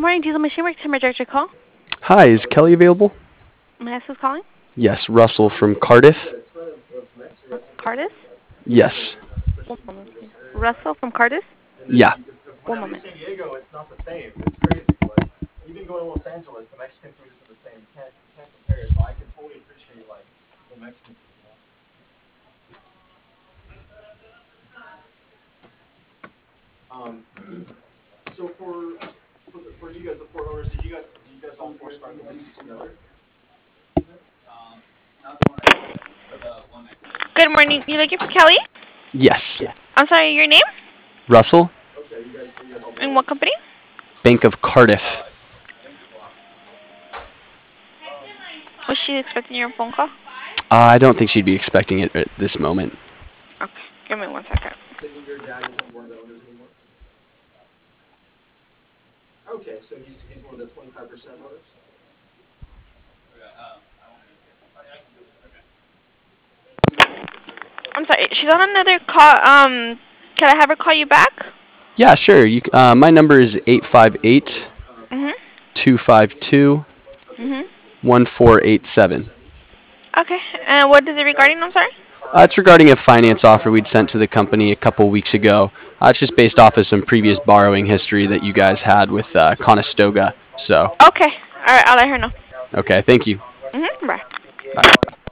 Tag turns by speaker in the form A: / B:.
A: morning, Diesel Machine Works. Can I direct your call?
B: Hi, is Kelly available?
A: May I ask who's calling?
B: Yes, Russell from Cardiff.
A: Cardis?
B: Yes.
A: One moment, please. Russell from Cardis?
B: Yeah.
A: One moment. Good morning. You looking for Kelly?
B: Yes.
A: I'm sorry, your name?
B: Russell,
A: And what company?
B: Bank of Cardiff.
A: Was she expecting your phone call?
B: I don't think she'd be expecting it at this moment.
A: Okay, give me 1 second. I'm sorry, she's on another call. Can I have her call you back?
B: Yeah, sure. My number is 858
A: Mhm.
B: 252
A: Mhm.
B: 1487.
A: Okay. And what is it regarding? I'm sorry.
B: It's regarding a finance offer we'd sent to the company a couple weeks ago. It's just based off of some previous borrowing history that you guys had with Conestoga. So,
A: Okay. All right. I'll let her know.
B: okay, thank you.
A: Mhm. Bye.
B: Bye.